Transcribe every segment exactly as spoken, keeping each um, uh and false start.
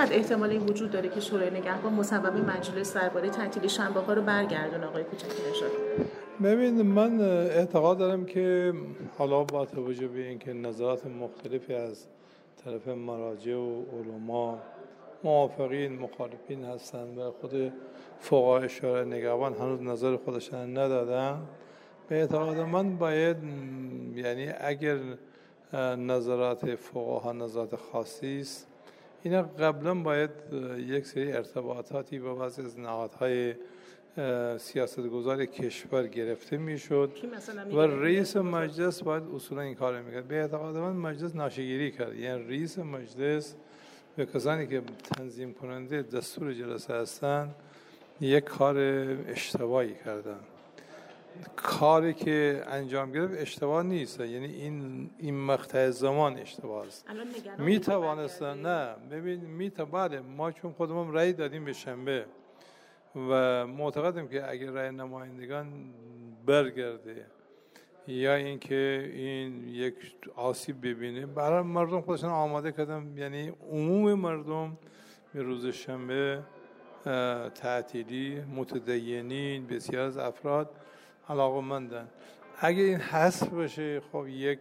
چقدر احتمال این وجود داره که شورای نگهبان مصوبه مجلس درباره تعطیل شنبه‌ها رو برگردونه آقای کوچکی نژاد؟ ببین، من اعتقاد دارم که حالا با توجه به اینکه نظرات مختلفی از طرف مراجع و علما موافقین مخالفین هستن و خود فقهای شورای نگهبان هنوز نظر خودشان ندادن، به اعتقاد من باید، یعنی اگر نظرات فقها نظرات خاصی است، اینا قبلا باید یک سری ارتباطاتی با بعضی از نهادهای سیاستگزار کشور گرفته میشد و رئیس مجلس باید اصولا این کار میکرد. به اعتقاد من مجلس ناشیگیری کرد، یعنی رئیس مجلس به کسانی که تنظیم کننده دستور جلسه هستند یک کار اشتباهی کردن. کاری که انجام گرفت اشتباه نیست، یعنی این این مقطع زمان اشتباه است. می توانستن نه ببین می بله ما چون خودمون رأی دادیم به شنبه و معتقدم که اگر رأی نمایندگان برگرده یا اینکه این یک آسیب ببینه، برای مردم خودشون آماده کردم، یعنی عموم مردم به روز شنبه تعطیلی، متدینین، بسیار از افراد علاقه‌مندن. اگه این حذف بشه خب یک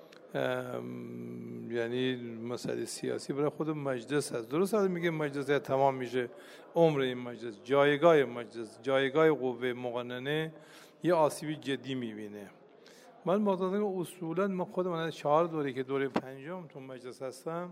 یعنی مسئله سیاسی برای خود مجلس هست. درست هست میگه مجلس تمام میشه، عمر این مجلس، جایگاه مجلس، جایگاه قوه مقننه یه آسیبی جدی میبینه. من معتقدم اصولا ما خود من چهار دوره که دوره پنجم تو مجلس هستم،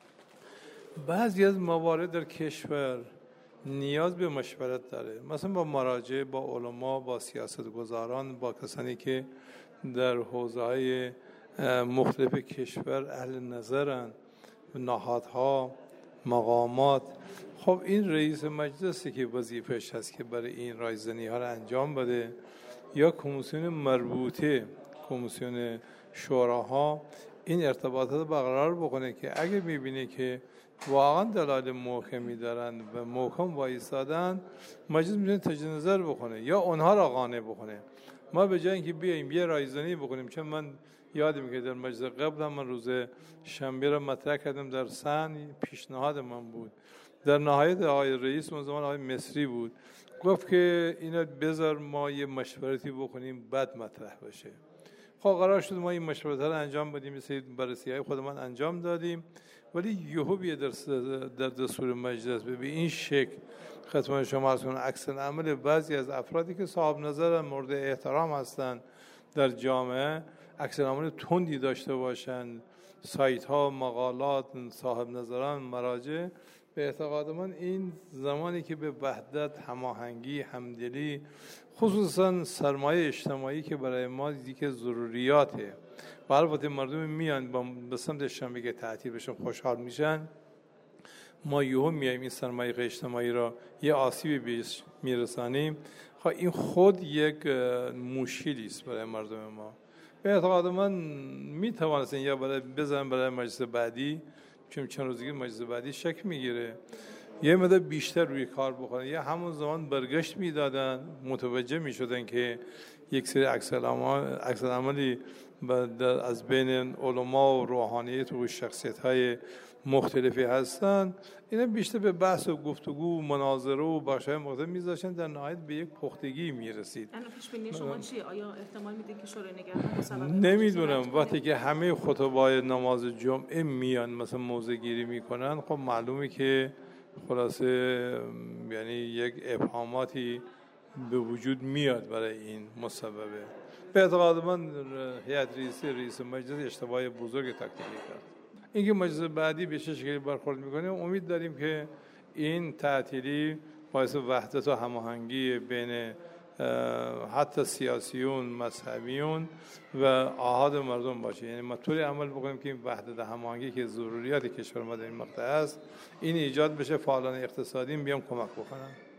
بعضی از موارد در کشور نیاز به مشورت داره، مثلا با مراجع، با علما، با سیاستگزاران، با کسانی که در حوزه‌های مختلف کشور اهل نظرن، نهادها، مقامات. خب این رئیس مجلسی که وظیفه‌اش هست که برای این رایزنی ها رو انجام بده، یا کمیسیون مربوطه، کمیسیون شوراها این ارتباطات برقرار بکنه که اگه میبینه که واقعا دلایل محکمی دارن و محکم وایسادن، مجلس میتونه تجدید نظر بکنه یا اونها را قانع بکنه. ما به جای اینکه بیایم یه رایزنی بکنیم، چون من یادم که در مجلس قبل من روز شنبه را مطرح کردم در سن، پیشنهاد من بود، در نهایت آقای رئیس اون زمان آقای مصری بود، گفت که اینا بذار ما یه مشورتی بکنیم بعد مطرح بشه. خب قرار شد ما این مشورت رو انجام بدیم، مثل بررسی‌های خودمان انجام دادیم، ولی یهو بیه در در دستور مجلس به این شکل خدمت شما عرض کنم عکس العمل بعضی از افرادی که صاحب نظر مورد احترام هستند در جامعه عکس العمل تندی داشته باشند، سایت ها، مقالات، صاحب نظران، مراجع. به اعتقاد من این زمانی که به وحدت، هماهنگی، همدلی، خصوصا سرمایه اجتماعی که برای ما دیگه ضروریاته، و البته مردم میان با به سمت شنبه که تعطیل بشن خوشحال میشن، ما یهو میایم این سرمایه اجتماعی را یه آسیبی بهش میرسانیم. خب این خود یک مشکلی است برای مردم ما. به اعتقاد من میتوانستن یا برای بزنن برای مجلس بعدی، چون چند روزی مجلس بعدی شک میگیره، یه مقدار بیشتر روی کار بکنن، یا همون زمان برگشت میدادن، متوجه میشدن که یک سری عکس العملی از بین علما و روحانیت و شخصیت‌های مختلفی هستن، اینا بیشتر به بحث و گفتگو و مناظره و بخش‌های مختلف میذاشتن، در نهایت به یک پختگی میرسید. الان پیش بینی شما چیه؟ آیا احتمال میده که شورای نگهبان مصوبه نمیدونم وقتی که همه خطبای نماز جمعه میان مثلا موضع گیری میکنن، خب معلومه که خلاصه یعنی یک ابهاماتی به وجود میاد برای این مصوبه. به اعتقاد من هیئت رئیسه رئیس مجلس اشتباه بزرگ تاکتیکی کرد. اینکه مجلس بعدی به چه شکلی برخورد میکنه، امید داریم که این تعطیلی باعث وحدت و هماهنگی بین حتی سیاسیون، مذهبیون و آحاد مردم باشه. یعنی ما طوری عمل بکنیم که این وحدت و هماهنگی که ضروریات کشور ما در این مقطع است، این ایجاد بشه، فعالان اقتصادی بیان کمک بکنن.